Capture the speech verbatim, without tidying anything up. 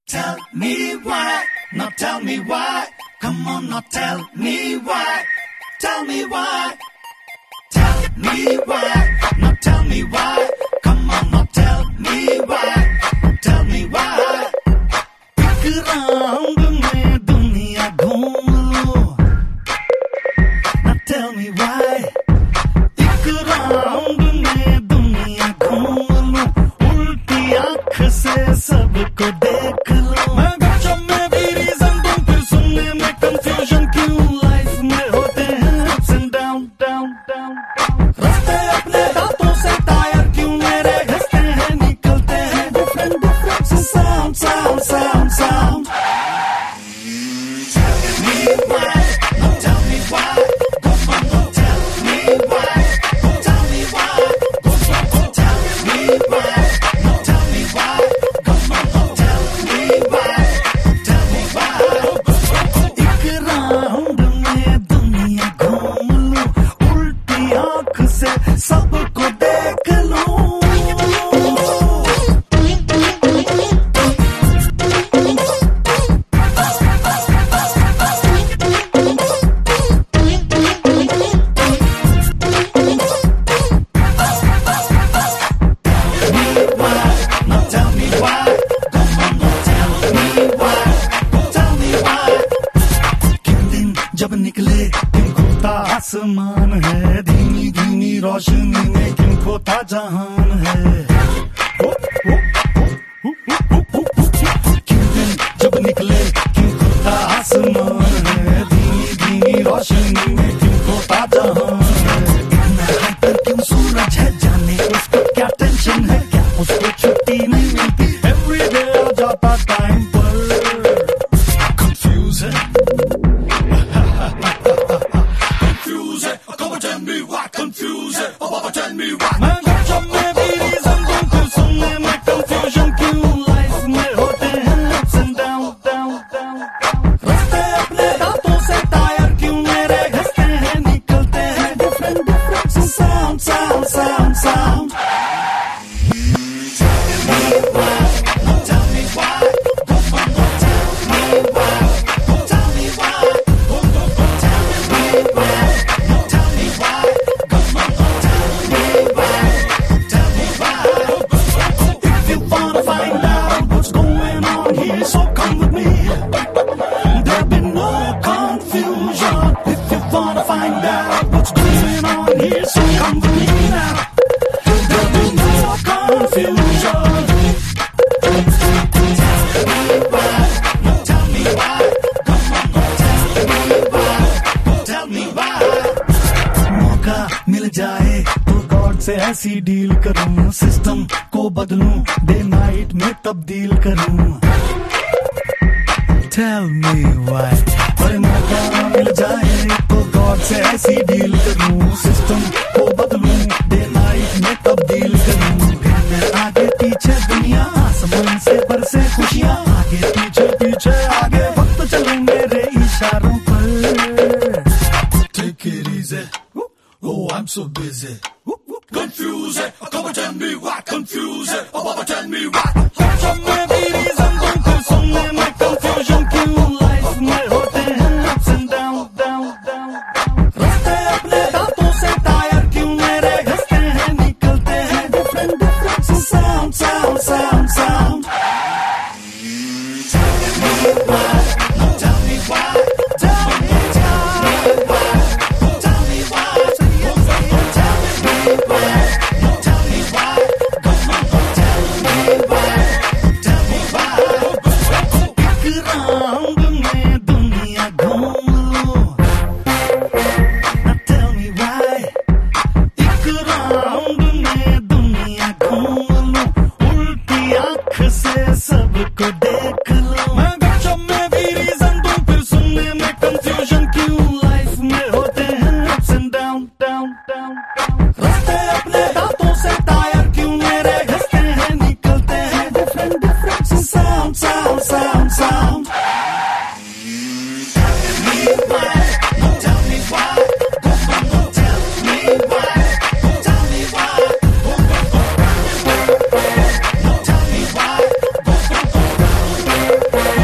Tell me why, now tell me why. Come on, now tell me why. Tell me why. Tell me why, now tell me why. Come on, now tell me why. Tell me why. एक round में दुनिया घूम लो. Now tell me why. एक round में दुनिया घूम लो. उल्टी आँख से सबको देख लो. मैं गपशप में भी रीजन दूं, फिर सुनने में कंफ्यूजन क्यों. लाइफ में होते हैं ups and down down down. रास्ते अपने दांतों से टायर क्यों मेरे घसते हैं. निकलते हैं different different sound sound sound sound. Tell me why, now tell me why. Come on, now tell me why. Tell me why. Tell me why, now tell me why. Come on, now tell me why. Tell me why. एक round में दुनिया घूम लो. उल्टी आँख से सबको देख लो. Now tell me why. Come on, now tell me why. Tell me why. किन दिन जब निकले किन खोता आसमान है. धीमी धीमी रोशनी में किन खोता जहान है. किन दिन जब निकले किन खोता आसमान है. धीमी धीमी रोशनी में किन खोता जहान है. इतना हाइपर क्यों सूरज है. जाने उसको क्या टेंशन है. क्या उसको छुट्टी नहीं मिलती. एवरीडे आ जाता टाइम पर. कंफ्यूज है. कंफ्यूज है. Come on, tell me why. Confuse है. Oh, Baba, tell me why. मैं गपशप में भी रीजन दूं, फिर सुनने में कंफ्यूजन क्यों. लाइफ में होते हैं ups and down down down. रास्ते अपने दांतों से टायर क्यों मेरे घसते हैं. निकलते हैं different different sound sound sound sound. Tell me why, come on, now tell me why. Tell me why, tell me why. Now tell me why, come on, now tell me why. Tell me why. If you wanna find out what's going on here, so come with me. There'll be no confusion. If you wanna find out what's going on here, so come with me now. There'll be no confusion. मिल जाए तो God से ऐसी deal करूं. System को बदलूं, day night में तब्दील करूं. Tell me why. अरे मौका मिल जाए तो गॉड से ऐसी डील करूं. सिस्टम को बदलूं, डे नाइट में तब्दील करूं. फिर मैं आगे पीछे दुनिया आसमान से बरसे खुशियां. आगे पीछे पीछे आगे वक्त चले मेरे इशारों पर. Take it easy. Oh, I'm so busy. Confuse it. Come on, tell me why. Confuse it. Oh, Baba, tell me why. गपशप में भी रीजन दूं, फिर सुनने में कंफ्यूजन क्यों. लाइफ में होते हैं ups and down down down. रास्ते अपने दांतों से टायर क्यों मेरे घसते हैं. निकलते हैं different different sound sound sound sound. Tell me why, now tell me why. Tell me, tell me why. Tell me why. Tell me why. Now tell me why. Come on, now tell me why. Tell me why. एक round में दुनिया घूम लो. Now tell me why. एक round में दुनिया घूम लो. उल्टी आँख से सबको देख लो. मैं गपशप में भी रीजन दूं, फिर सुनने में कंफ्यूजन क्यों. लाइफ में होते हैं ups and down down down. रास्ते अपने दांतों से टायर क्यों मेरे घसते हैं. निकलते हैं different different sound sound sound sound. Tell me why, now tell me why. Come on, now tell me why. Tell me why. Now tell me why. why.